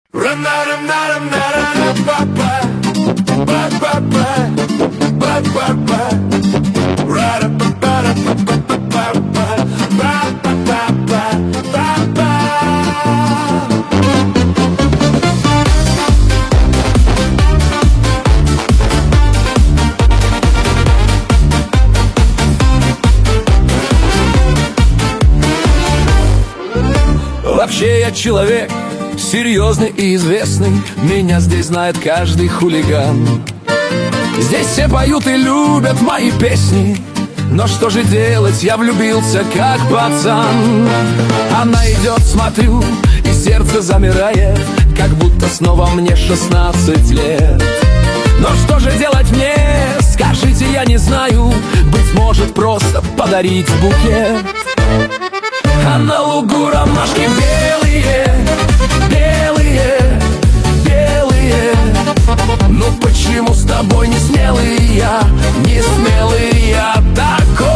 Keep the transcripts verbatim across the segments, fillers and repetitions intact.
Вообще я человек серьезный и известный, меня здесь знает каждый хулиган. Здесь все поют и любят мои песни, но что же делать, я влюбился как пацан. Она идет, смотрю, и сердце замирает, как будто снова мне шестнадцать лет. Но что же делать мне, скажите, я не знаю. Быть может, просто подарить букет. А на лугу ромашки белые, белые, белые. Ну почему с тобой не смелый я, не смелый я такой?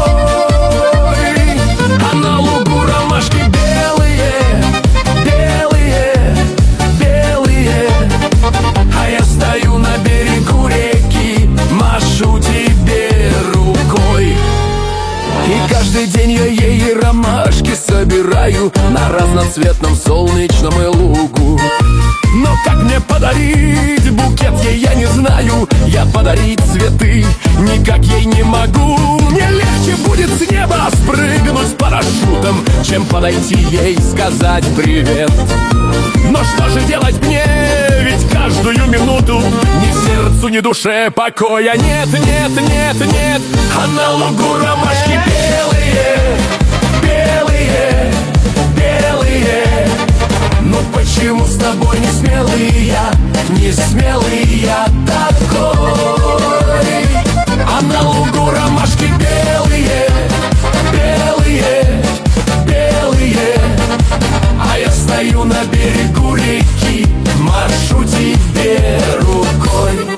А на лугу ромашки белые, белые, белые. А я стою на берегу реки, машу тебе рукой. И каждый день я ей ромашки собираю на разноцветном солнечном лугу. Но как мне подарить букет ей, я не знаю. Я подарить цветы никак ей не могу. Мне легче будет с неба спрыгнуть с парашютом, чем подойти ей сказать привет. Но что же делать мне, ведь каждую минуту ни сердцу, ни душе покоя нет, нет, нет, нет. А на лугу ромашки белые, белые, белые. Ну почему с тобой не смелый я, не смелый я такой? А на лугу ромашки белые, белые, белые. А я стою на берегу реки, машу тебе рукой.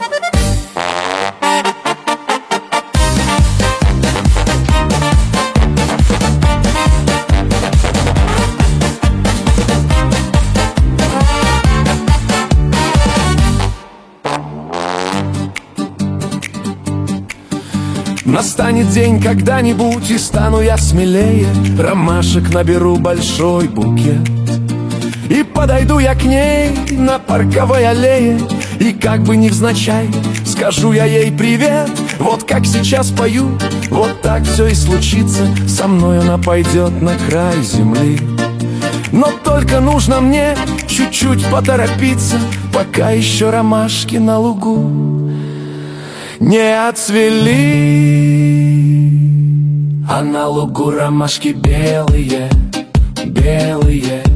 Настанет день когда-нибудь, и стану я смелее. Ромашек наберу большой букет, и подойду я к ней на парковой аллее. И как бы невзначай скажу я ей привет. Вот как сейчас пою, вот так все и случится. Со мной она пойдет на край земли. Но только нужно мне чуть-чуть поторопиться, пока еще ромашки на лугу не отцвели. А на лугу ромашки белые, белые.